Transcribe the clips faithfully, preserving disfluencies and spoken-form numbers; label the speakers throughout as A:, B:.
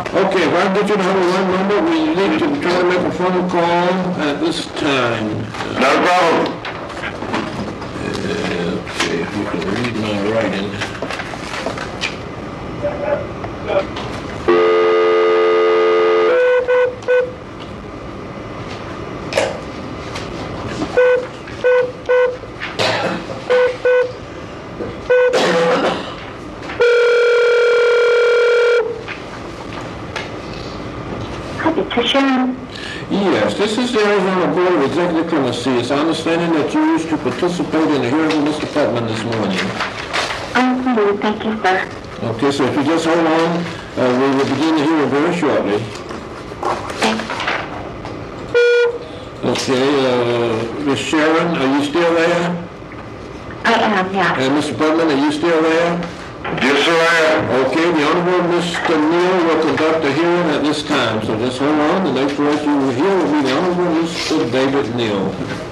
A: Okay, if I can get you to hold one number, we need to try to make a phone call at this time.
B: Not a problem.
A: Uh, okay, if you can read my writing. Yes, this is the Arizona Board of Executive Clemency. It's our understanding that you wish to participate in the hearing with Mister Putman this morning.
C: Absolutely, thank you, sir.
A: Okay, so if you just hold on, uh, we will begin the hearing very shortly. Okay, uh, Miz Sharon, are you still there?
C: I am, yes.
A: And Mister Putman, are you still there?
B: Yes, sir, I am.
A: Okay, the Honorable Mister Neal will conduct the hearing at this time, so just hold on. The next person you will hear will be the Honorable Mister David Neal.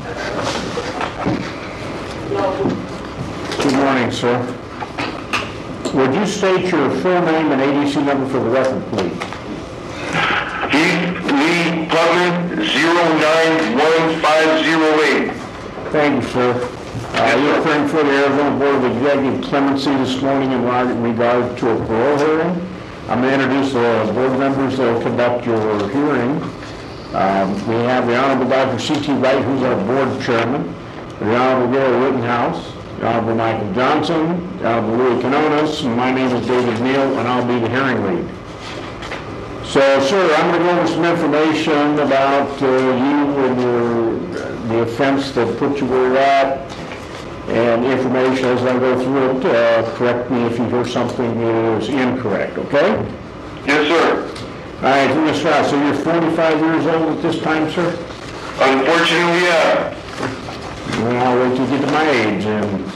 D: Good morning, sir. Would you state your full name and A D C number for the record, please?
B: Heath Lee Putman, zero nine one five zero eight.
D: Thank you, sir. Uh, you're appearing for the Arizona Board of Executive Clemency this morning in regard to a parole hearing. I'm going to introduce the board members that will conduct your hearing. Um, we have the Honorable Doctor C T Wright, who's our board chairman, the Honorable Gary Rittenhouse, the Honorable Michael Johnson, the Honorable Louis Canonis, and my name is David Neal, and I'll be the hearing lead. So, sir, I'm going to go over some information about uh, you and your, the offense that put you where you're at, and information as I go through it. Uh, correct me if you hear something that is incorrect, okay?
B: Yes, sir.
D: All right, Mister Ross, so you're forty-five years old at this time, sir?
B: Unfortunately, yeah.
D: Well, I'll wait till you get to my age, and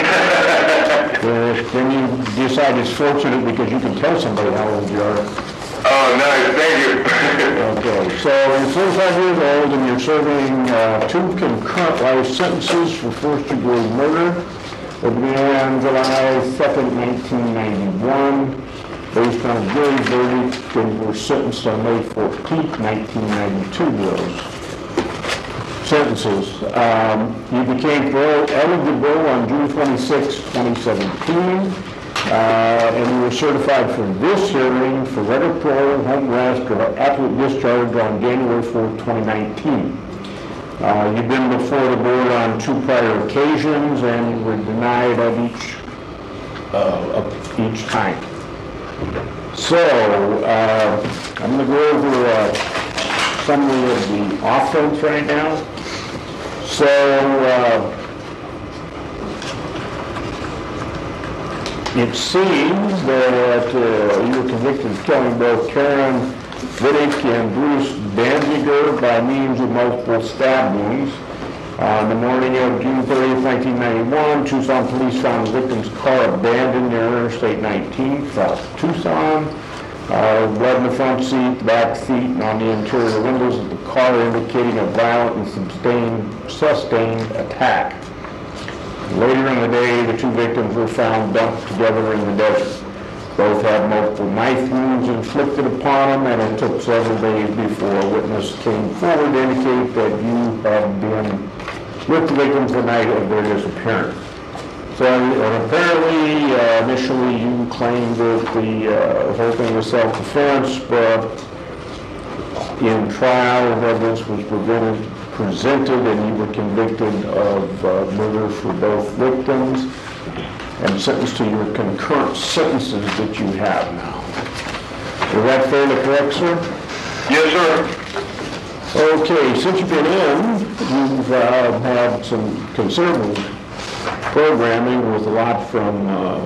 D: uh, then you decide it's fortunate because you can tell somebody how old you are.
B: Oh, nice, thank you.
D: Okay, so you're forty-five years old and you're serving uh, two concurrent life sentences for first-degree murder that began July second, nineteen ninety-one, based on a jury verdict, and were sentenced on May fourteenth, nineteen ninety-two. Those sentences. Um, you became parole eligible on June twenty-sixth, twenty seventeen. Uh, and you were certified for this hearing for regular parole, home arrest, or absolute discharge on January fourth, twenty nineteen. Uh, you've been before the board on two prior occasions and you were denied of each, uh, of each time. So, uh, I'm going to go over a summary of the offense right now. So, uh, it seems that uh, you were convicted of killing both Karen Wittick and Bruce Danziger by means of multiple stab wounds. On the morning of June thirtieth, nineteen ninety-one, Tucson police found the victim's car abandoned near Interstate nineteen, south Tucson. Uh, blood in the front seat, the back seat, and on the interior windows of the car, indicating a violent and sustained, sustained attack. Later in the day, the two victims were found dumped together in the desert. Both had multiple knife wounds inflicted upon them, and it took several days before a witness came forward to indicate that you had been with the victims the night of their disappearance. So uh, apparently, uh, initially you claimed that the uh, whole thing was self-defense, but in trial, evidence was presented presented and you were convicted of uh, murder for both victims and sentenced to your concurrent sentences that you have now. Is that fairly correct, sir?
B: Yes, sir.
D: Okay, since you've been in, you've uh, had some considerable programming with a lot from uh,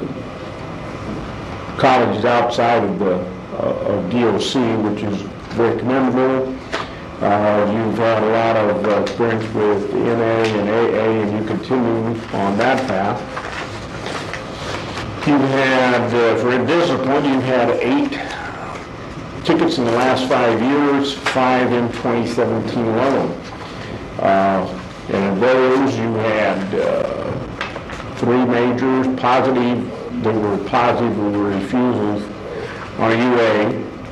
D: colleges outside of the uh, of D O C, which is very commendable. Uh, you've had a lot of uh, experience with N A and A A, and you continue on that path. You've had, uh, for discipline, you've had eight tickets in the last five years, five in twenty seventeen alone. Uh, and in those, you had uh, three majors, positive, they were positive, they were refusals on U A,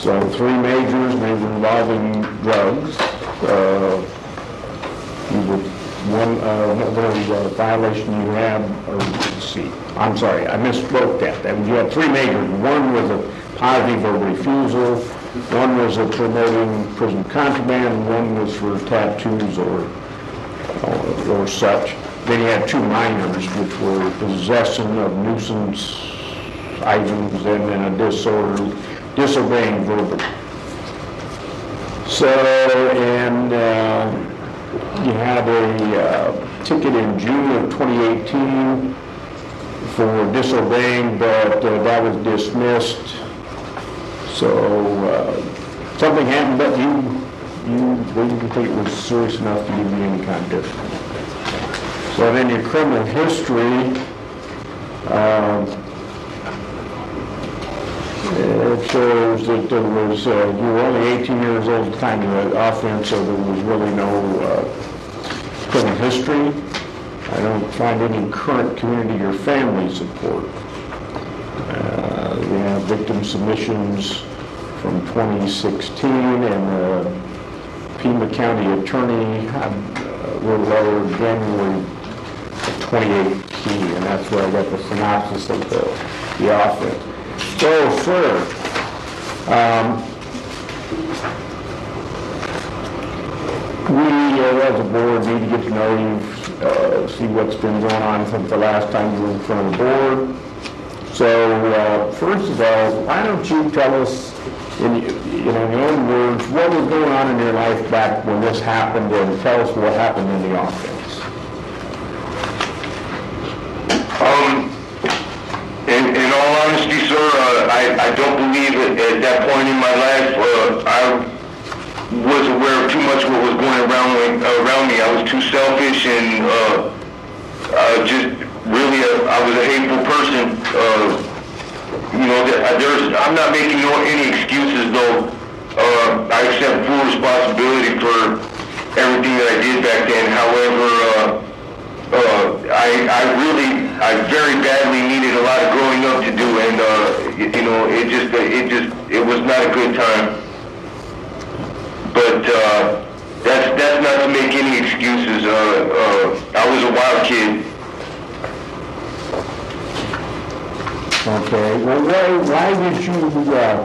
D: So three majors, they were involving drugs. Uh, you would, one, uh, another uh, violation you had, or let's see, I'm sorry, I misspoke that. That you had three majors. One was a positive or refusal, one was a promoting prison contraband, and one was for tattoos or, or, or such. Then you had two minors, which were possession of nuisance items and then a disorder, disobeying verbally. So, and uh, you had a uh, ticket in June of twenty eighteen for disobeying, but uh, that was dismissed. So uh, something happened, but you you didn't think it was serious enough to give you any kind of discipline. So then your criminal history, um, it shows that there was, uh, you were only eighteen years old at the time of the offense, so there was really no uh, criminal history. I don't find any current community or family support. Uh, we have victim submissions from twenty sixteen, and the Pima County Attorney had a little letter January twenty eighteen, and that's where I got the synopsis of the, the offense. So, sir, um, we uh, as a board need to get to know you, uh, see what's been going on since the last time you were in front of the board. So, uh, first of all, why don't you tell us, in, you know, in your own words, what was going on in your life back when this happened, and tell us what happened in the offense.
B: Um, in, in all honesty, sir, uh, I, I don't believe at, at that point in my life uh, I was aware of too much what was going around me, around me. I was too selfish and uh, uh, just really, a, I was a hateful person. Uh, you know, there's, I'm not making no, any excuses, though. Uh, I accept full responsibility for everything that I did back then. However, uh, Uh, I, I really, I very badly needed a lot of growing up to do, and uh, you, you know, it just, it just, it was not a good time. But uh, that's that's not to make any excuses. Uh, uh, I was a wild kid.
D: Okay. Well, why, why did you, uh,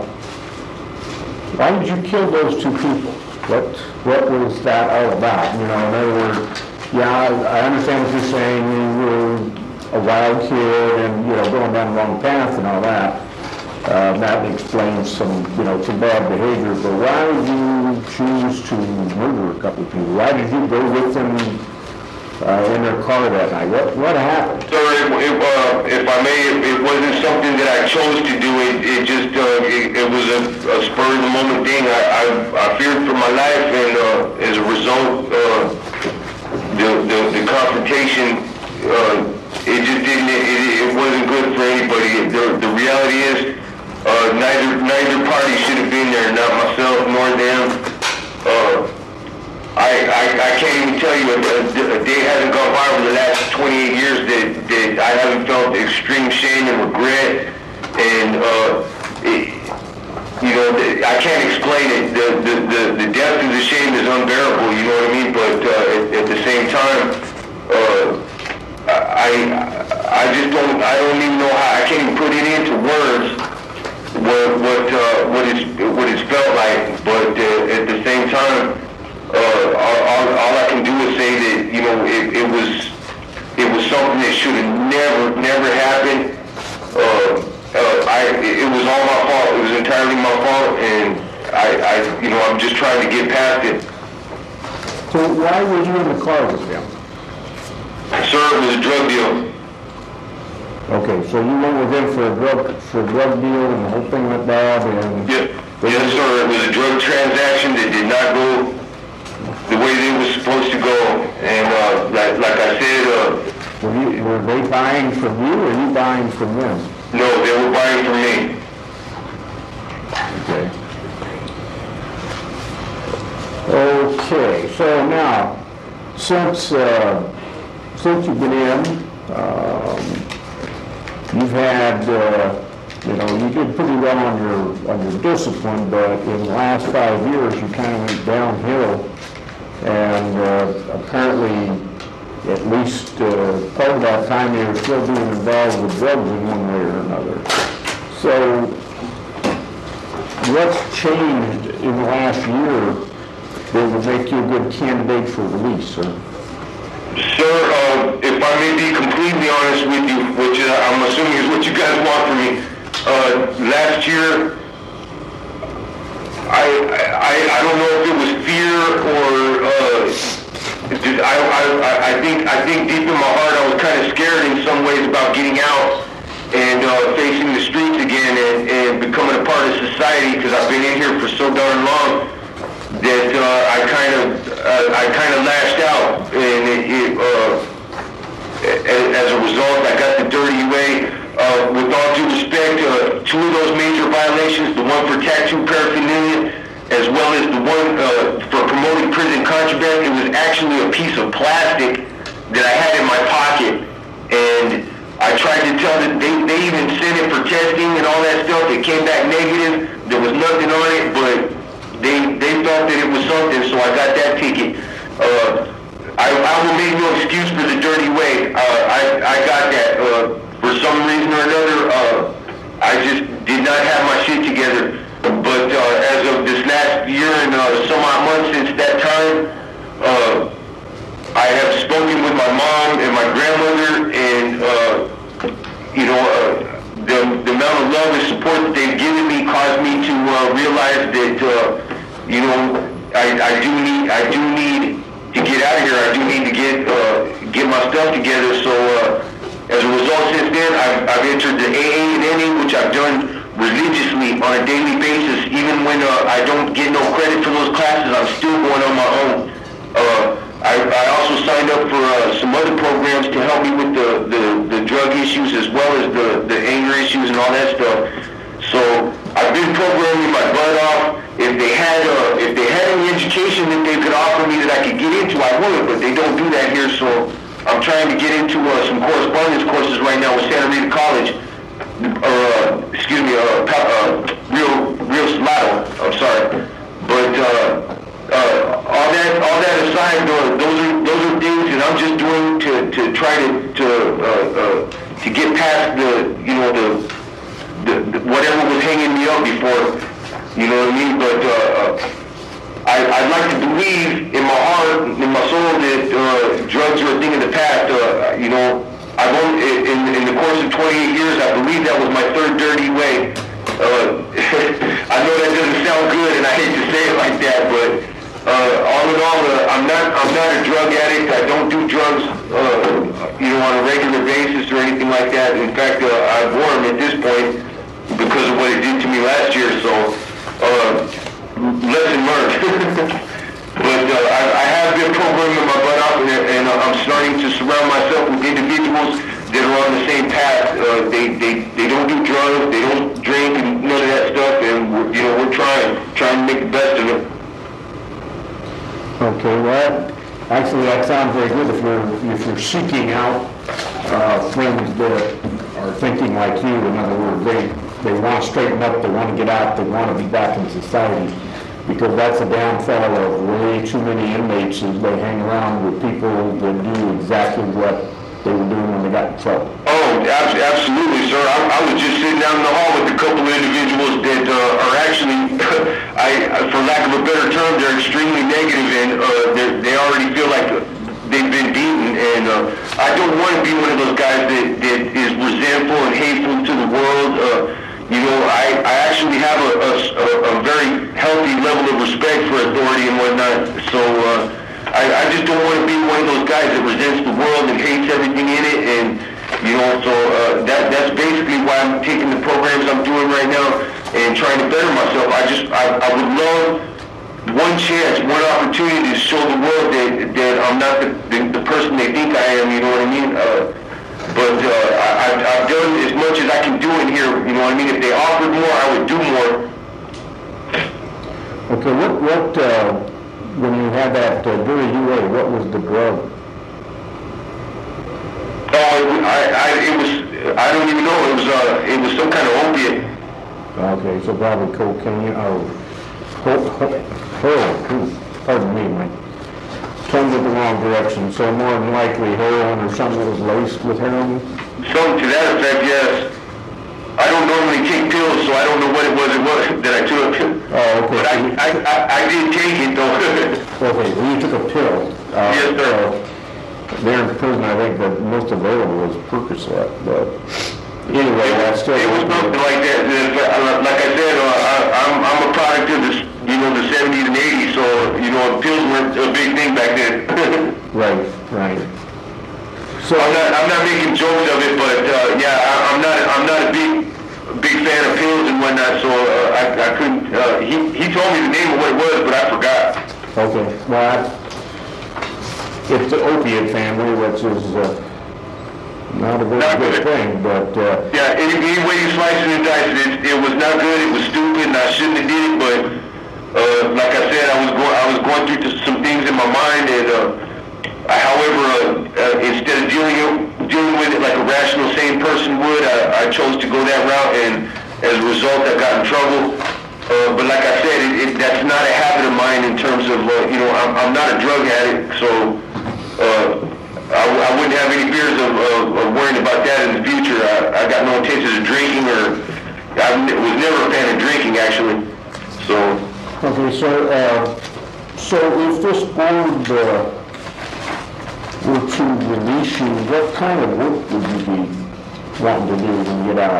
D: why did you kill those two people? What, what was that all about? You know, in other words. Yeah, I understand what you're saying. You were a wild kid and, you know, going down the wrong path and all that. Uh, that explains some, you know, some bad behavior. But why did you choose to murder a couple of people? Why did you go with them uh, in their car that night? What what happened?
B: Sir, it, it, uh, if I may, it, it wasn't something that I chose to do. It, it just, uh, it, it was a, a spur of the moment thing. I, I, I feared for my life, and uh, as a result, uh, The, the, the confrontation, uh, it just didn't, it, it wasn't good for anybody. The, the reality is, uh, neither neither party should have been there, not myself nor them. Uh, I, I I can't even tell you, a, a day hasn't gone by over the last twenty-eight years that, that I haven't felt extreme shame and regret, and uh, it, you know, I can't explain it. The, the, the, the depth of the shame is unbearable, you know what I mean? But uh, at, at the same time, uh, I I just don't, I don't even know how, I can't even put it into words what what uh, what it's what it's felt like. But uh, at the same time, uh, all, all, all I can do is say that, you know, it, it was it was something that should have never never happened. Uh, Uh, I, it was all my fault. It was entirely my fault, and I, I, you know, I'm just trying to get past it.
D: So why were you in the car with them?
B: Sir, it was a drug deal.
D: Okay, so you went with them for a drug for a drug deal, and the whole thing went bad, and
B: Yeah, yes, sir. It was a drug transaction that did not go the way that it was supposed to go, and uh, like, like I said, uh,
D: were, you, were they buying from you, or you buying from them?
B: no, they were buying from me.
D: Okay. Okay, so now, since uh, since you've been in, um, you've had uh, you know, you did pretty well on your, on your discipline, but in the last five years, you kind of went downhill. And uh, apparently, at least uh, part of that time, you were still being involved with drugs in one way or another. So, what's changed in the last year that would make you a good candidate for release, sir?
B: Sir, uh, if I may be completely honest with you, which uh, I'm assuming is what you guys want from me, uh, last year, I, I I don't know if it was fear or uh, just, I, I I think I think deep in my heart I was kind of scared in some ways about getting out and uh, facing the streets again and, and becoming a part of society, because I've been in here for so darn long that uh, I kind of uh, I kind of lashed out, and it, it, uh, as, as a result I got the dirty way. Uh, with all due respect, uh, two of those major violations, the one for tattoo paraphernalia, as well as the one uh, for promoting prison contraband, it was actually a piece of plastic that I had in my pocket, and I tried to tell them, they, they even sent it for testing and all that stuff. It came back negative. There was nothing on it, but they they thought that it was something, so I got that ticket. Uh, I, I will make no excuse for the dirty way. Uh, I, I got that. Uh, For some reason or another, uh, I just did not have my shit together. But uh, as of this last year and uh, some odd months since that time, uh, I have spoken with my mom and my grandmother, and uh, you know, uh, the, the amount of love and support that they've given me caused me to uh, realize that uh, you know, I, I do need I do need to get out of here. I do need to get uh, get my stuff together. So. Uh, As a result, since then, I've, I've entered the A A and N A, which I've done religiously on a daily basis. Even when uh, I don't get no credit for those classes, I'm still going on my own. Uh, I, I also signed up for uh, some other programs to help me with the, the, the drug issues as well as the, the anger issues and all that stuff. So I've been programming my butt off. If they had uh, if they had any education that they could offer me that I could get into, I would, but they don't do that here, so I'm trying to get into uh, some correspondence courses right now with Santa Rita College, or uh, excuse me, uh, uh, Rio Rio Salado. I'm sorry, but uh, uh, all that all that aside, uh, those are those are things that I'm just doing to, to try to to uh, uh, to get past the you know the, the, the whatever was hanging me up before, you know what I mean. But uh, I, I'd like to believe in my heart, in my soul, that uh, drugs are a thing of the past. Uh, you know, I've only, in, in the course of twenty-eight years, I believe that was my third dirty way. Uh, I know that doesn't sound good, and I hate to say it like that, but uh, all in all, uh, I'm not I'm not a drug addict. I don't do drugs, uh, you know, on a regular basis or anything like that. In fact, uh, I bore them at this point because of what it did to me last year. So. Uh, lesson learned. But uh, I, I have been programming my butt off, and, and uh, I'm starting to surround myself with individuals that are on the same path. Uh, they, they they don't do drugs, they don't drink, and none of that stuff, and we're, you know, we're trying trying to make the best of it.
D: Okay, well, actually that sounds very good if you're if you're seeking out uh, friends that are thinking like you. In other words, they they want to straighten up, they want to get out, they want to be back in society. Because that's a downfall of way too many inmates, is they hang around with people that do exactly what they were doing when they got in trouble.
B: Oh, absolutely, sir. I, I was just sitting down in the hall with a couple of individuals that uh, are actually, I, for lack of a better term, they're extremely negative, and uh, they already feel like they've been beaten. And uh, I don't want to be one of those guys that, that is resentful and hateful to the world. Uh, You know, I, I actually have a, a, a very healthy level of respect for authority and whatnot, so uh, I, I just don't want to be one of those guys that resents the world and hates everything in it, and, you know, so uh, that that's basically why I'm taking the programs I'm doing right now and trying to better myself. I just, I, I would love one chance, one opportunity to show the world that, that I'm not the, the, the person they think I am, you know what I mean? Uh, But uh, I, I've done as much as I can do in here, you know what I mean? If they offered more, I would do more.
D: Okay, what, what uh, when you had that uh, dirty U A, what was the drug?
B: Oh, I, I, it was, I don't even know, it was, uh, it was some kind of opiate.
D: Okay, so probably cocaine, or, ho- ho- heroin, pardon me, my tongue in the wrong direction, so more than likely heroin or something that was laced with heroin?
B: Something to that effect, yes. I don't normally take pills, so I don't know what it was it was that I took.
D: Oh, okay.
B: But I, I, I, I did take it though.
D: Okay, well, you took a pill. Uh,
B: Yes, sir.
D: uh, There in prison, I think the most available was Percocet, but anyway, that's still.
B: It was something like that. Uh, Like I said, uh, I, I'm, I'm a product of the, you know, the seventies and eighties, so, you know, pills weren't a big thing back then.
D: Right, right. So,
B: I'm not, I'm not making jokes of it, but, uh, yeah, I, I'm not, I'm not a big, big fan of pills and whatnot, so, uh, I, I couldn't, uh, he, he told me the name of what it was, but I forgot.
D: okay, well, I- it's the opiate family, which is uh, not a very
B: Not
D: good
B: good.
D: thing, but, uh,
B: Yeah, any, any way you slice it and dice it, it, it was not good, it was stupid, and I shouldn't have did it, but, uh, like I said, I was going, I was going through to some things in my mind, and, uh, however, uh, uh, instead of dealing, dealing with it like a rational, sane person would, I, I chose to go that route, and as a result, I got in trouble. Uh, but like I said, it, it, that's not a habit of mine in terms of, uh, you know, I'm, I'm not a drug addict, so uh, I, I wouldn't have any fears of, of, of worrying about that in the future. I, I got no intentions of drinking, or I was never a fan of drinking, actually. So,
D: okay, so, uh, so if this board, uh, were to release you, what kind of work would you be wanting to do when you get out?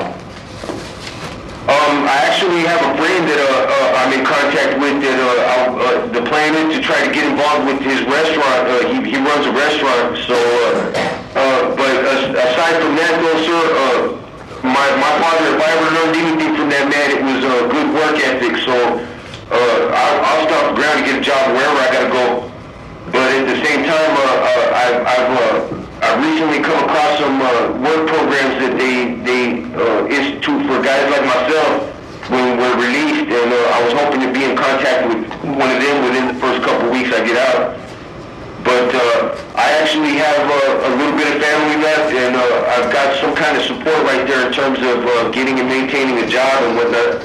B: Um, I actually have a friend that uh, uh, I'm in contact with that uh, I'll, uh, the plan is to try to get involved with his restaurant. Uh, he, he runs a restaurant, so, uh, uh, but as, aside from that though, sir, uh, my, my father, if I ever learned anything from that man, it was uh, good work ethic, so uh, I'll, I'll stop the ground to get a job wherever I gotta go. But at the same time, uh, uh, I've, I've, uh, I've recently come across some uh, work programs that they, they uh, institute for guys like myself when we're released, and uh, I was hoping to be in contact with one of them within the first couple of weeks I get out. But uh, I actually have uh, a little bit of family left, and uh, I've got some kind of support right there in terms of uh, getting and maintaining a job and whatnot.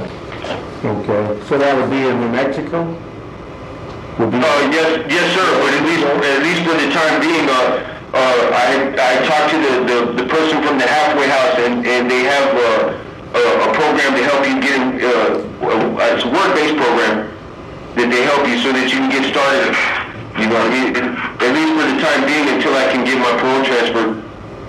D: Okay, so that would be in New Mexico? Would be,
B: Uh, yes, yes, sir. But at least, at least for the time being, uh, uh, I, I talked to the, the, the person from the halfway house, and, and they have uh, a, a program to help you get in. Uh, it's a work-based program that they help you so that you can get started. You know what I mean? At least for the time being, until I can get my parole transferred.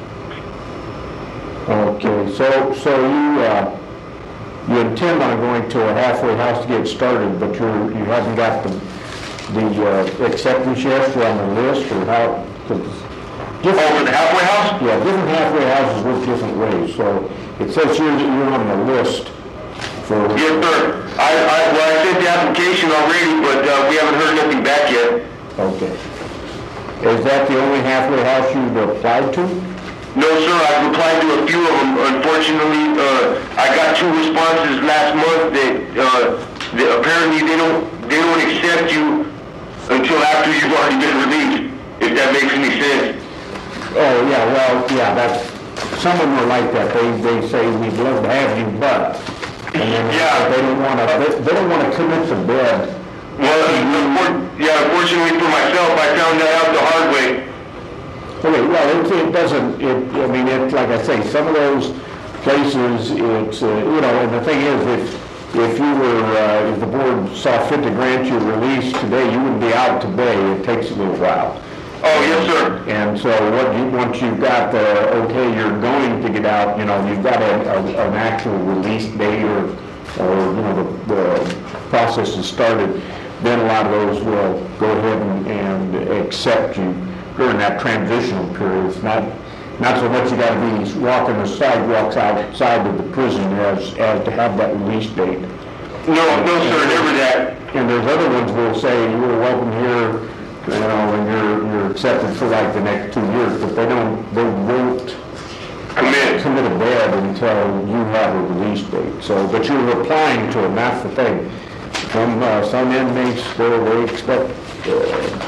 D: okay, so, so you, uh, you intend on going to a halfway house to get started, but you're, you haven't got the, the uh, acceptance yet on the list, or how? 'Cause
B: Oh, for the halfway house?
D: yeah, different halfway houses work different ways, so it says here that you're on the list for...
B: Yes, sir. I, I, well, I sent the application already, but uh, we haven't heard nothing back yet.
D: Okay. Is that the only halfway house you've applied to?
B: No, sir, I've replied to a few of them. Unfortunately, uh, I got two responses last month that, uh, that apparently they don't, they don't accept you until after you've already been released, if that makes any sense.
D: Oh, yeah, well, yeah, that's, some of them are like that. They, they say, we'd love to have you, but, and then
B: Yeah.
D: they don't want to, they, they don't want to commit to bed.
B: Well, unfor- yeah, unfortunately for myself, I found that out the hard way.
D: Okay, well, it, it doesn't, it, I mean, it, like I say, some of those places, it's, uh, you know, and the thing is, if, if you were, uh, if the board saw fit to grant you release today, you wouldn't be out today. It takes a little while.
B: Oh, yes, sir.
D: And so what you, once you've got the, okay, you're going to get out, you know, you've got a, a, an actual release date, or, or, you know, the, the process is started, then a lot of those will go ahead and, and accept you during that transitional period. It's not, not so much you gotta be walking the sidewalks outside of the prison as, as to have that release date.
B: No, no, sir, never that.
D: And there's other ones will say, you were welcome here, you know, and you're, you're accepted for like the next two years, but they don't, they won't
B: Commit.
D: commit a bed until you have a release date. So, but you're applying to them, that's the thing. Some, uh, some inmates, they, they expect, uh,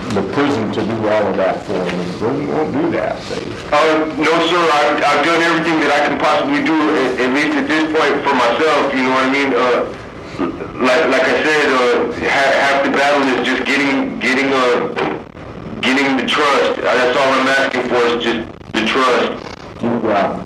D: the prison to do all of that for them. The prison won't do that, they.
B: Uh, no, sir, I've, I've done everything that I can possibly do, at, at least at this point, for myself, you know what I mean? Uh, like, like I said, uh, half, half the battle is just getting, getting, uh, getting the trust. Uh, that's all I'm asking for is just the trust.
D: You, uh,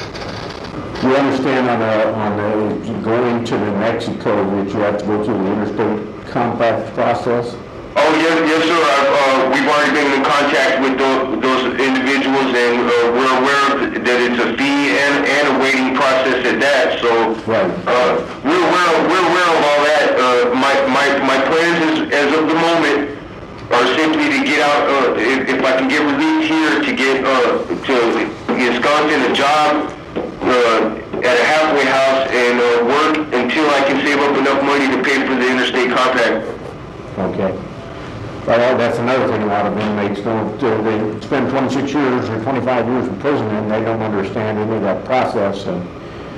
D: you understand on a, on a, going to New Mexico that you have to go through the interstate compact process?
B: Oh, yes, yes, sir. I've, uh, we've already been in contact with those, those individuals, and uh, we're aware that it's a fee and, and a waiting process at that. So
D: Right.
B: uh, we're aware of, we're aware of all that. Uh, my, my, my plans is, as of the moment are simply to get out, uh, if, if I can get released here, to get uh, to Wisconsin a job uh, at a halfway house and uh, work until I can save up enough money to pay for the interstate compact.
D: Okay. Well, that's another thing a lot of inmates don't, uh, they spend twenty-six years or twenty-five years in prison and they don't understand any of that process, and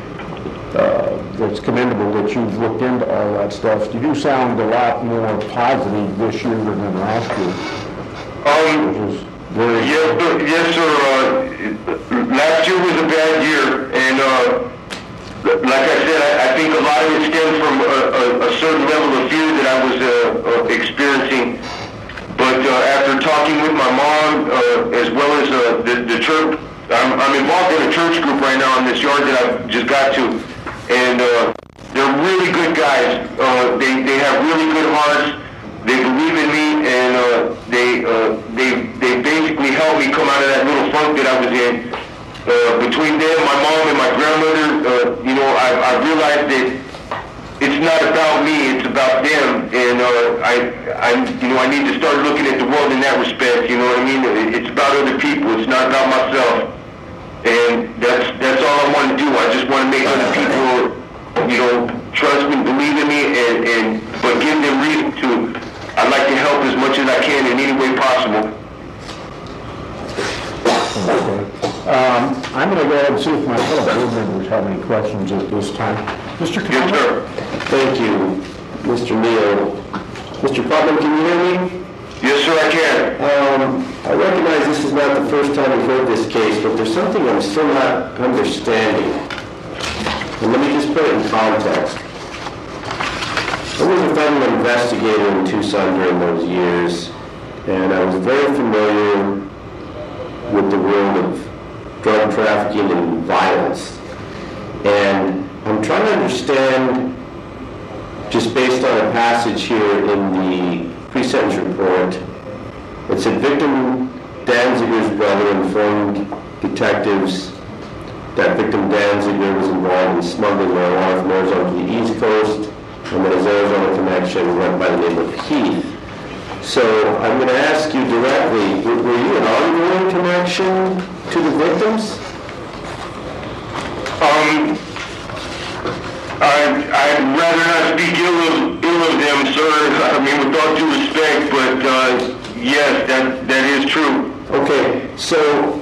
D: uh, it's commendable that you've looked into all that stuff. You do sound a lot more positive this year than last year,
B: Um,
D: which is very...
B: Yes, sir. Yes, sir. Uh, last year was a bad year, and uh, like I said, I, I think a lot of it stems from a, a, a certain level of fear that I was uh, uh, experiencing. But uh, after talking with my mom, uh, as well as uh, the, the church, I'm, I'm involved in a church group right now in this yard that I've just got to, and uh, they're really good guys. Uh, they they have really good hearts. They believe in me, and uh, they uh, they they basically helped me come out of that little funk that I was in. Uh, between them, my mom and my grandmother, uh, you know, I, I realized that it's not about me, it's about them, and uh, I, I, you know, I need to start looking at the world in that respect. You know what I mean? It's about other people. It's not about myself, and that's that's all I want to do. I just want to make other people, you know, trust me, believe in me, and, and but give them reason to. I'd like to help as much as I can in any way possible.
D: Okay. Um, I'm going to go ahead and see if my fellow board members have any questions at this time. Mister
B: Yes,
D: Thomas?
B: sir.
E: Thank you, Mister Neal. Mister Putnam, can you hear me?
B: Yes, sir, I can.
E: Um, I recognize this is not the first time we've heard this case, but there's something I'm still not understanding. And let me just put it in context. I was a federal investigator in Tucson during those years, and I was very familiar with the world of drug trafficking and violence. And I'm trying to understand, just based on a passage here in the pre-sentence report, it said victim Danziger's brother informed detectives that victim Danziger was involved in smuggling marijuana from Arizona to the East Coast, and that his Arizona connection went by the name of Heath. So I'm going to ask you directly, were were you an ongoing connection to the victims?
B: Um, I, I'd rather not speak ill of, ill of them, sir. I mean, with all due respect, but uh, yes, that that is true.
E: Okay, so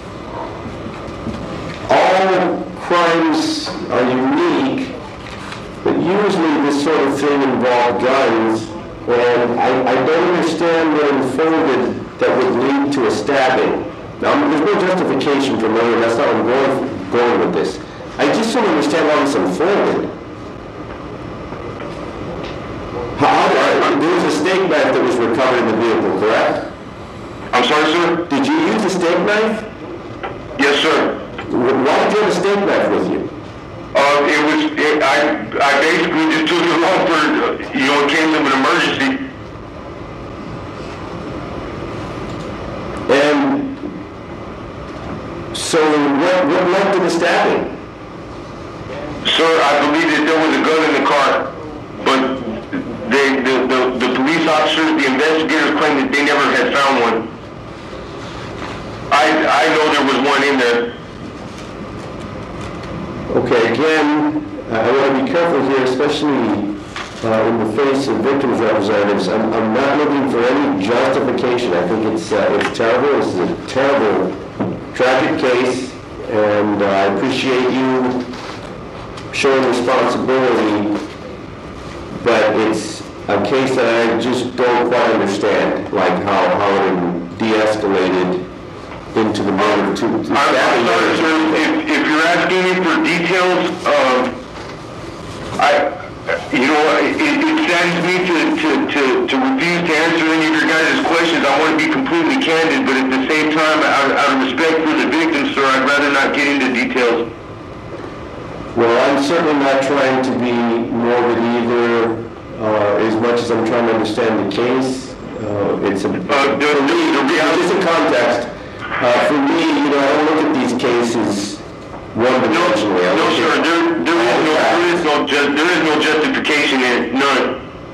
E: all crimes are unique, but usually this sort of thing involves guns, and I, I don't understand what unfolded that would lead to a stabbing. Now, there's no justification for murder, that's not where I'm going, going with this. I just don't understand how this unfolded. How, how, there was a steak knife that was recovered in the vehicle, correct?
B: I'm sorry, sir?
E: Did you use a steak knife?
B: Yes, sir.
E: Why did you have a steak knife with you?
B: Uh, it was, it, I, I basically just took it along for, uh, you know, in case of an emergency.
E: And so what, what led to the stabbing?
B: Sir, I believe that there was a gun in the car, but they, the, the, the police officers, the investigators claim that they never had found one. I, I know there was one in there.
E: Okay, again, uh, I want to be careful here, especially uh, in the face of victims' representatives. I'm, I'm not looking for any justification. I think it's uh, it's terrible. This is a terrible, tragic case, and uh, I appreciate you showing responsibility, but it's a case that I just don't quite understand, like how, how it de-escalated into the murder to...
B: I'm I'm sorry, sir, if, if you're asking me for details, um, I, you know, it, it saddens me to, to, to, to refuse to answer any of your guys' questions. I want to be completely candid, but at the same time, out, out of respect for the victim, sir, I'd rather not get into details.
E: Well, I'm certainly not trying to be morbid either, uh, as much as I'm trying to understand the case. Uh, it's a,
B: Uh, the,
E: for me,
B: the reality,
E: just in context, uh, for me, you know, I don't look at these cases one-dimensionally. I
B: no,
E: look
B: sir,
E: at
B: there, there is no, there is no, ju- there is no justification in it, none.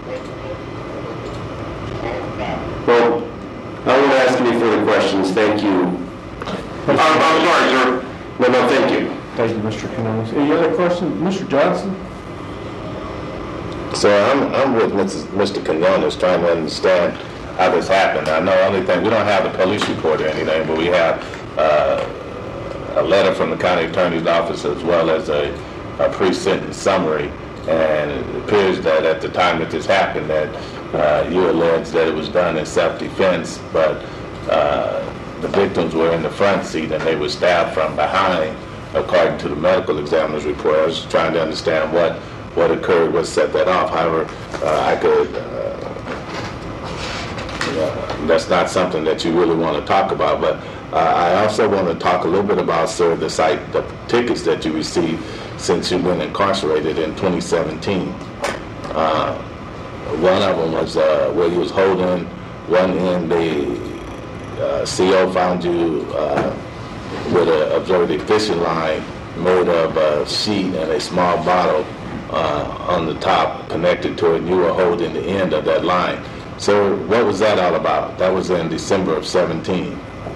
E: Well, I won't ask any further questions. Thank you.
B: I'm, I'm sorry, sir.
E: No, no, thank you.
D: Thank you, Mister Canales. Any other questions? Mister Johnson?
F: So I'm, I'm with Mister Quinones trying to understand how this happened. I know the only thing, we don't have the police report or anything, but we have uh, a letter from the county attorney's office as well as a, a pre-sentence summary. And it appears that at the time that this happened that uh, you allege that it was done in self-defense, but uh, the victims were in the front seat and they were stabbed from behind, according to the medical examiner's report. I was just trying to understand what, what occurred, what set that off. However, uh, I could, uh, you know, that's not something that you really want to talk about, but uh, I also want to talk a little bit about, sir, the site, the tickets that you received since you've been incarcerated in twenty seventeen. Uh, one of them was uh, where you was holding one end, the uh, C O found you uh, with a observed fishing line made of a sheet and a small bottle uh, on the top connected to it. You were holding the end of that line. So what was that all about? That was in December of seventeen.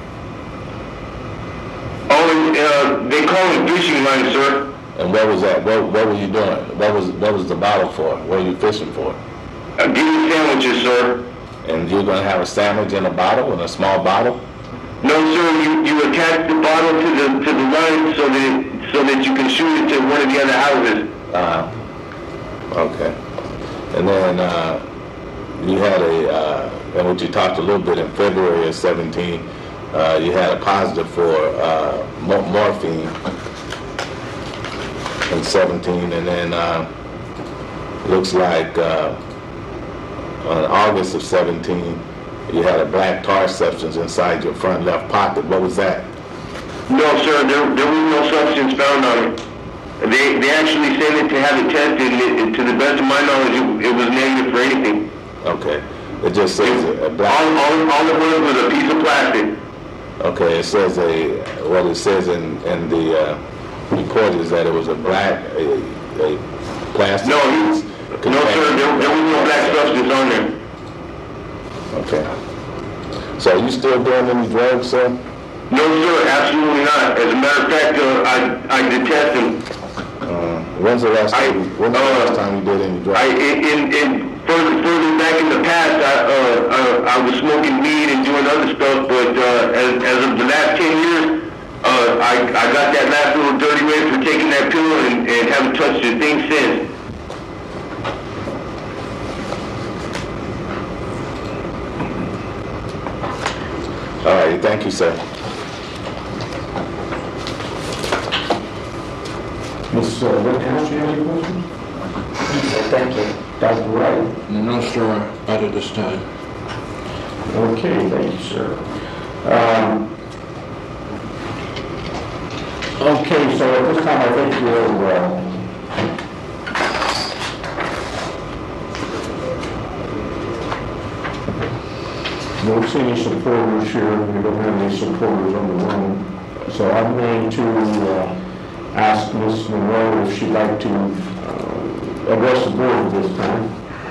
B: Oh, uh, they call it fishing line, sir.
F: And what was that? What, what were you doing? What was what was the bottle for? What were you fishing for?
B: Uh, getting sandwiches, sir.
F: And you're going to have a sandwich in a bottle, in a small bottle?
B: No, sir, you, you attach the bottle to the to the line so that so that you can shoot it to one of the other houses.
F: Uh, okay. And then uh, you had a, uh, and what you talked a little bit in February of seventeen, uh, you had a positive for uh, mor- morphine in seventeen, and then uh, looks like uh, on August of seventeen, you had a black tar substance inside your front left pocket. What was that?
B: No, sir, there, there was no substance found on it. They they actually sent it to have it tested, and it, to the best of my knowledge, it, it was negative for anything.
F: Okay. It just says a black...
B: All, all, all it was was a piece of plastic.
F: Okay, it says a, what it says in, in the uh, report is that it was a black, a, a plastic...
B: No, he, no, sir, there, there was no black substance on there.
F: Okay. So are you still doing any drugs, sir?
B: No, sir, absolutely not. As a matter of fact, uh, I, I detest them.
F: Uh, when's the last
B: I,
F: time, when's the
B: uh,
F: last time you did any drugs?
B: I, in, in, further, further back in the past, I, uh, uh, I was smoking weed and doing other stuff, but uh, as, as of the last ten years, uh, I, I got that last little dirty rate for taking that pill and, and haven't touched a thing since.
F: All right, thank you, sir.
D: Miz Whithouse, you have any questions?
C: Thank you.
D: Doctor Wright?
A: No, sir, not at this time.
D: Okay, thank you, sir. Um, Okay, so at this time, I think we'll, uh, don't see any supporters here, we don't have any supporters on the room. So I'm going to uh, ask Miz Monroe if she'd like to uh, address the board at this time.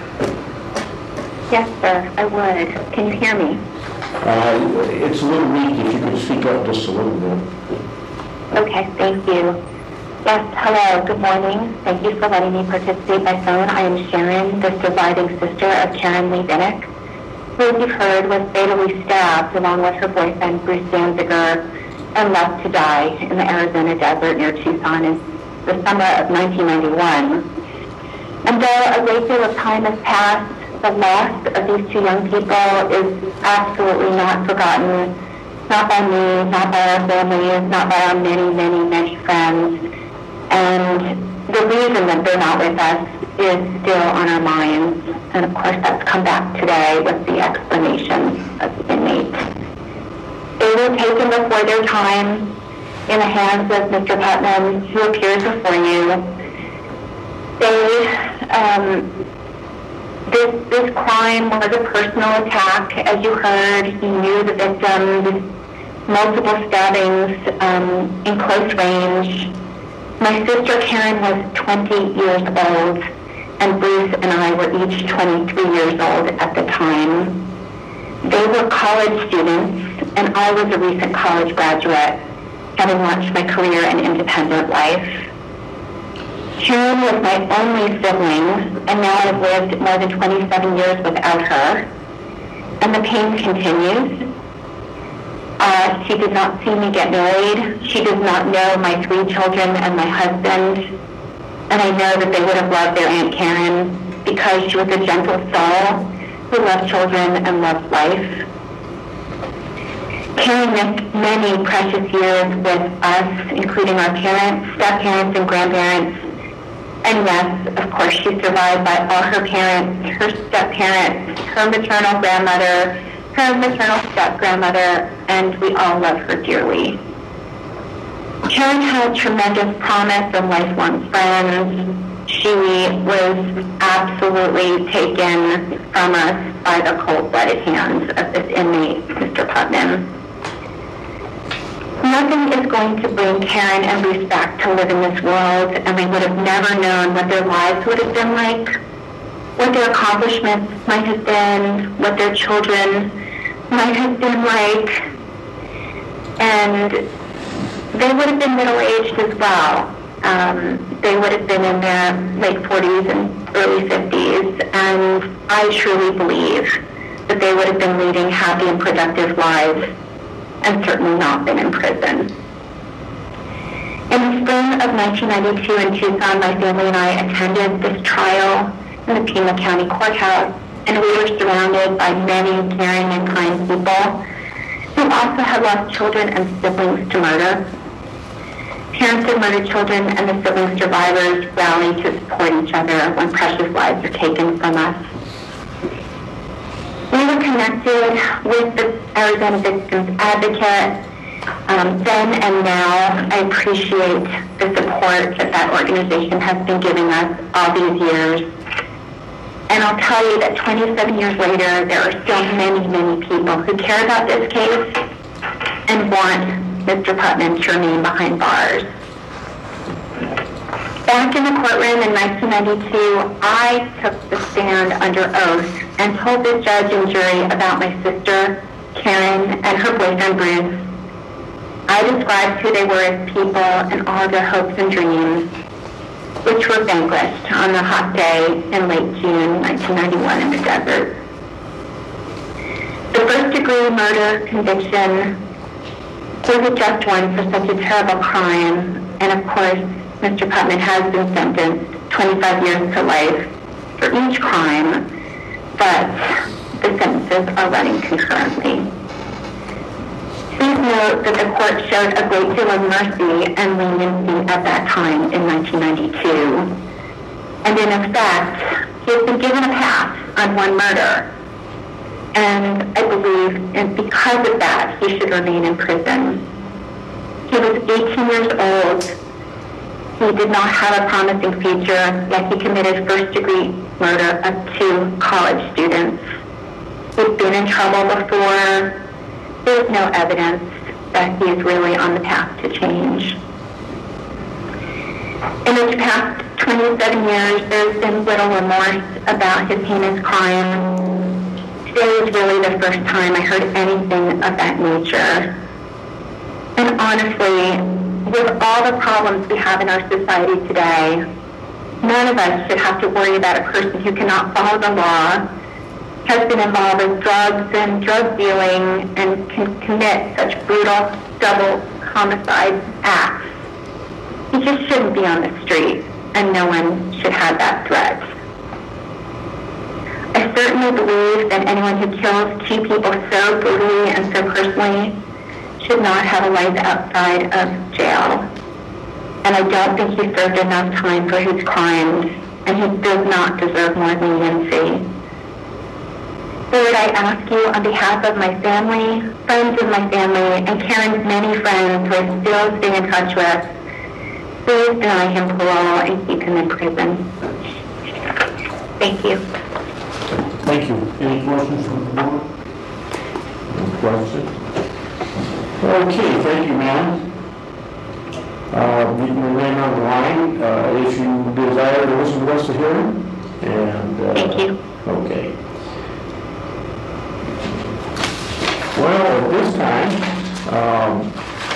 C: Yes, sir, I would. Can you hear me?
D: Uh, It's a little weak, if you could speak up just a little bit.
C: Okay, thank you. Yes, hello, good morning. Thank you for letting me participate by phone. I am Sharon, the surviving sister of Karen Lee Vinnick, who, as you've heard, was fatally stabbed along with her boyfriend, Bruce Danziger, and left to die in the Arizona desert near Tucson in the summer of nineteen ninety-one. And though a great deal of time has passed, the loss of these two young people is absolutely not forgotten, not by me, not by our families, not by our many, many, many friends. And the reason that they're not with us is still on our minds. And of course, that's come back today with the explanations of the inmates. They were taken before their time in the hands of Mister Putnam, who appears before you. They, um, this, this crime was a personal attack. As you heard, he knew the victims, multiple stabbings um, in close range. My sister Karen was twenty years old, and Bruce and I were each twenty-three years old at the time. They were college students, and I was a recent college graduate, having launched my career in independent life. Karen was my only sibling, and now I've lived more than twenty-seven years without her. And the pain continues. Uh, she did not see me get married. She does not know my three children and my husband. And I know that they would have loved their Aunt Karen because she was a gentle soul who loved children and loved life. Karen missed many precious years with us, including our parents, step-parents, and grandparents. And yes, of course, she's survived by all her parents, her step-parents, her maternal grandmother, her maternal step-grandmother, and we all love her dearly. Karen had tremendous promise of lifelong friends. She was absolutely taken from us by the cold-blooded hands of this inmate, Mister Putnam. Nothing is going to bring Karen and Bruce back to live in this world, and we would have never known what their lives would have been like, what their accomplishments might have been, what their children might have been like, and they would have been middle-aged as well. Um, they would have been in their late forties and early fifties, and I truly believe that they would have been leading happy and productive lives and certainly not been in prison. In the spring of nineteen ninety-two in Tucson, my family and I attended this trial in the Pima County Courthouse, and we were surrounded by many caring and kind people who also had lost children and siblings to murder. Parents of murdered children and the sibling survivors rally to support each other when precious lives are taken from us. We were connected with the Arizona Victims Advocate um, then and now. I appreciate the support that that organization has been giving us all these years. And I'll tell you that twenty-seven years later, there are still many, many people who care about this case and want Mister Putnam to remain behind bars. Back in the courtroom in nineteen ninety-two, I took the stand under oath and told the judge and jury about my sister, Karen, and her boyfriend, Bruce. I described who they were as people and all their hopes and dreams, which were vanquished on the hot day in late June nineteen ninety-one in the desert. The first-degree murder conviction was a just one for such a terrible crime, and of course, Mister Putnam has been sentenced twenty-five years to life for each crime, but the sentences are running concurrently. Please note that the court showed a great deal of mercy and leniency at that time in nineteen ninety-two, and in effect, he has been given a pass on one murder. And I believe, and because of that, he should remain in prison. He was eighteen years old. He did not have a promising future, yet he committed first-degree murder of two college students. He's been in trouble before. There's no evidence that he is really on the path to change. In the past twenty-seven years, there's been little remorse about his heinous crime. Today was really the first time I heard anything of that nature. And honestly, with all the problems we have in our society today, none of us should have to worry about a person who cannot follow the law, has been involved in drugs and drug dealing, and can commit such brutal double homicide acts. He just shouldn't be on the street, and no one should have that threat. I certainly firmly believe that anyone who kills two people so brutally and so personally should not have a life outside of jail. And I don't think he served enough time for his crimes, and he does not deserve more leniency. Lord, I ask you on behalf of my family, friends of my family, and Karen's many friends who I still stay in touch with, please deny him parole and keep him in prison. Thank you.
D: Thank you. Any questions from the board? No questions? Okay, thank you, ma'am. Uh, you can remain on the line uh, if you desire to listen to the rest of the hearing. And, uh,
C: Thank you.
D: Okay. Well, at this time, um,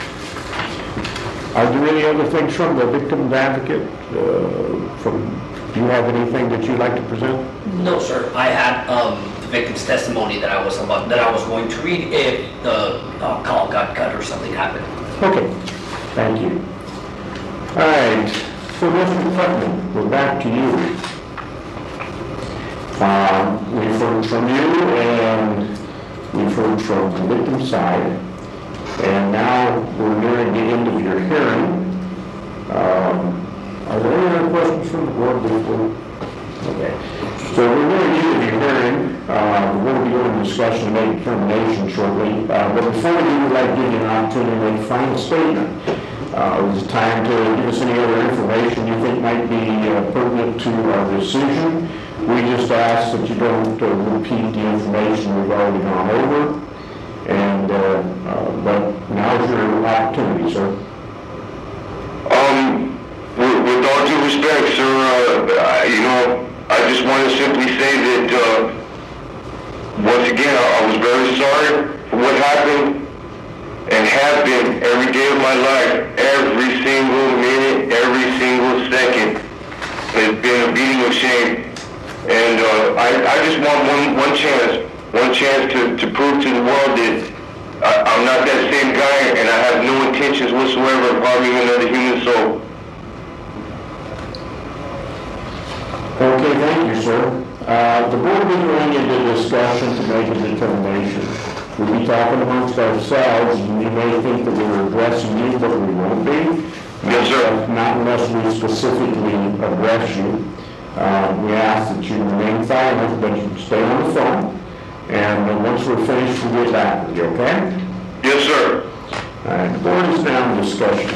D: are there any other things from the victim's advocate? Uh, from, do you have anything that you'd like to present?
G: No, sir. I had um, the victim's testimony that I was about that I was going to read if the uh, call got cut or something happened.
D: Okay, thank you. All right, so Mister Putnam, we're back to you. Um, we've heard from you and we've heard from the victim's side, and now we're nearing the end of your hearing. Um, are there any other questions from the board before? Okay, so we're nearing the end of your hearing. Uh, we're going to be doing a discussion and make a determination shortly, uh, but before we do, we'd like to give you an opportunity to make a final statement. Uh, it's time to give us any other information you think might be uh, pertinent to our decision. We just ask that you don't uh, repeat the information we've already gone over. And, uh, uh, but now's your opportunity, sir.
B: Um, with, with all due respect, sir, uh, I, you know, I just want to simply say that, uh, once again, I, I was very sorry for what happened and have been every day of my life. Every single minute, every single second has been a beating of shame. And uh, I, I just want one, one chance, one chance to, to prove to the world that I, I'm not that same guy, and I have no intentions whatsoever of harming another human soul.
D: Okay, thank you, sir. Uh, the board will be going into discussion to make a determination. We'll be talking amongst ourselves, and you may think that we're addressing you, but we won't be.
B: Yes, sir.
D: Not unless we specifically address you. Uh, we ask that you remain silent, but you stay on the phone. And uh, once we're finished, we'll get back with you, okay?
B: Yes, sir.
D: All right, the board is now in discussion.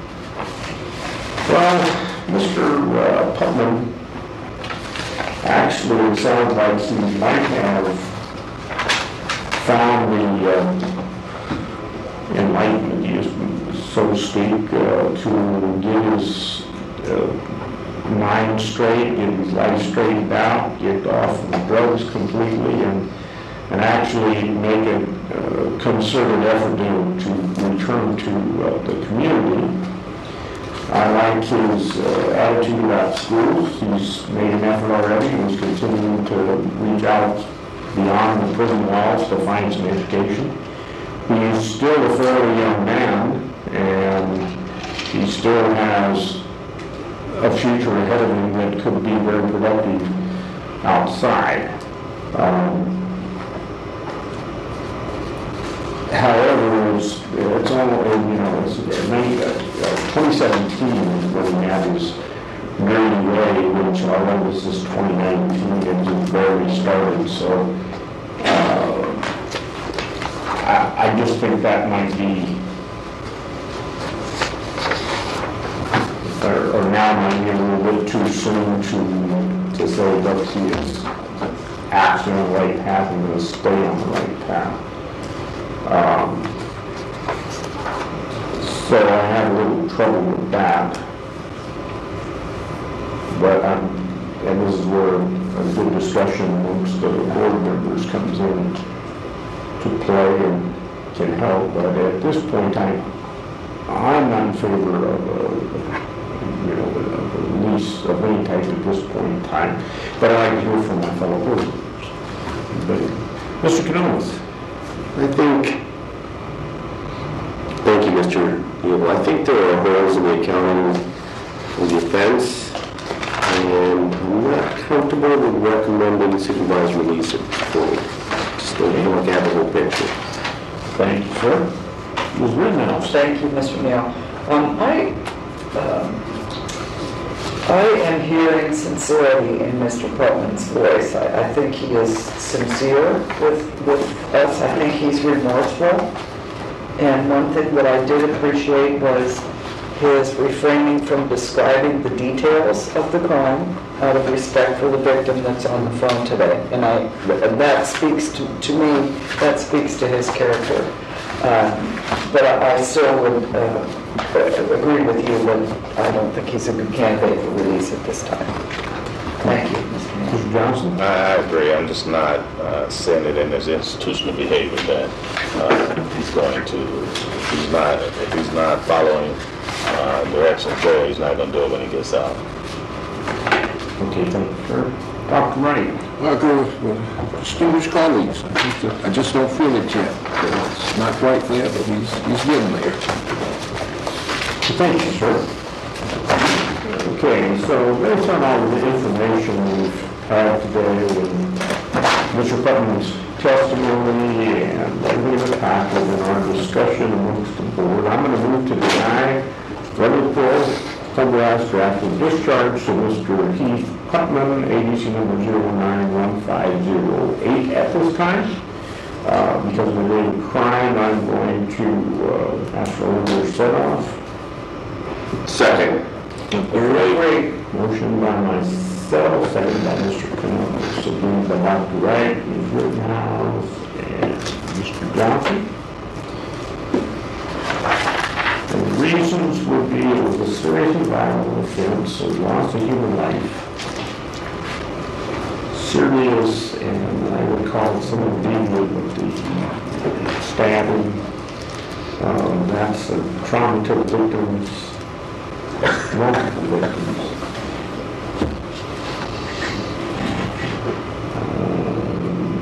D: Well, Mister Uh, Putnam, actually, it sounds like he might have found the uh, enlightenment, so to speak, uh, to get his uh, mind straight, get his life straightened out, get off of drugs completely, and and actually make a uh, concerted effort to, to return to uh, the community. I like his uh, attitude about schools. He's made an effort already. He's continuing to reach out beyond the prison walls to find some education. He's still a fairly young man, and he still has a future ahead of him that could be very productive outside. Um, However, it's, it's only, you know, it's, uh, twenty seventeen is when he had his Nerdy Way, which our oldest is twenty nineteen, and just barely started, so uh, I, I just think that might be, or, or now might be a little bit too soon to, to say that he is actually on the right path and going to stay on the right path. Um, so I have a little trouble with that. But um, and this is where a good discussion amongst the board members comes in to play and can help. But at this point, I, I'm not in favor of a, you know, of a lease of any type at this point in time. But I'd like to hear from my fellow board members. But Mister Canales.
E: I think, thank you, Mister Neal. I think there are holes in the accounting of the offense. and I'm not comfortable with recommending supervised release at this point. Just don't feel like I have the whole picture.
D: Thank you, sir. Miz Rittenhouse.
H: Thank you, Mister Neal. Um, I, um, I am hearing sincerity in Mister Putman's voice. I, I think he is sincere with, with us. I think he's remorseful. And one thing that I did appreciate was his refraining from describing the details of the crime out of respect for the victim that's on the phone today. And I, and that speaks to, to me, that speaks to his character. Um, but I, I still would uh, agree with you that I don't think he's a good candidate for release at this time. Thank you, Mister Mayor.
D: Mister Johnson.
F: I, I agree. I'm just not uh, seeing it in his institutional behavior that uh, he's going to, if he's not, if he's not following uh, directions there, he's not going to do it when he gets out.
D: Okay, thank you, sir. Doctor Wright.
A: I'll go with with distinguished colleagues. I think that, I just don't feel it yet. It's not quite there, but he's, he's getting there.
D: Thank you, sir. Okay, so based on all of the information we've had today and Mister Putnam's testimony and everything that's happened in our discussion amongst the board, I'm going to move to deny regulatory authorized draft of discharge to Mister Heath Putnam, A D C number zero nine one five zero eight at this time. Uh, because of the rate of crime, I'm going to uh, ask for order set off.
E: Second.
D: Great. Motion by myself, seconded by Mister Connell, submitted by Doctor Wright, Miz Rittenhouse, and Mister Johnson. And the reasons would be it was a serious and violent offense, so loss of human life. Serious, and I would call it somewhat deviant with the stabbing. Um, that's a trauma to the victims. Multiple victims. Um,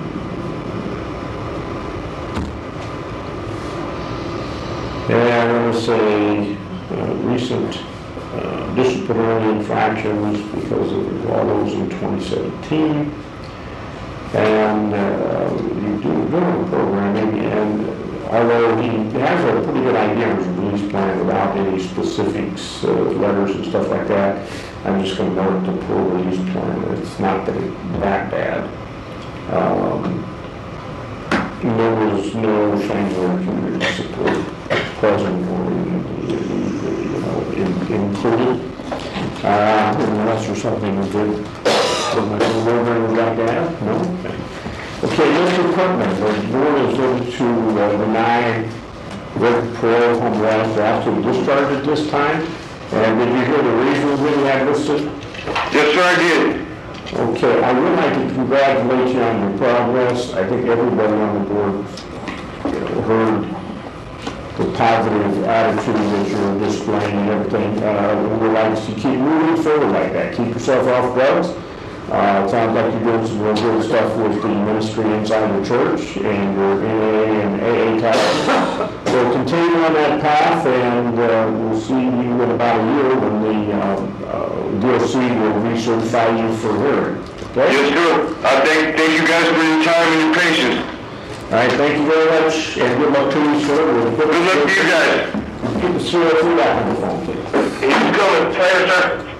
D: and I want to say uh, recent uh, disciplinary infractions because of all those in twenty seventeen. And uh, you do doing programming, and although he has a pretty good idea of his release plan without any specifics, uh, letters and stuff like that, I'm just going to note the poor release plan. It's not that, it, that bad. Um, there was no framework community support present or you know, in, included. Uh, unless there's something we did, like that, no? Okay. Okay, Mister Putnam, the board is voted to uh, deny red parole home last draft to discharge at this time. And did you hear the reasons that you had listed?
B: Yes, sir, I did.
D: Okay, I would like to congratulate you on your progress. I think everybody on the board you know, heard the positive attitude that you're displaying and everything. Uh, we would like to keep moving forward like that. Keep yourself off drugs. Uh, it sounds like you're doing some real good stuff with the ministry inside the church and your N A A and A A classes. So continue on that path, and uh, we'll see you in about a year when the um, uh, D O C will recertify you for hearing. Okay?
B: Yes, sir. I thank, thank you guys for your time and your patience.
D: All right, thank you very much, and good luck to you, sir. We'll
B: Good luck to you guys.
D: Get the C O two back on the phone, please.
B: He's coming. Later, sir.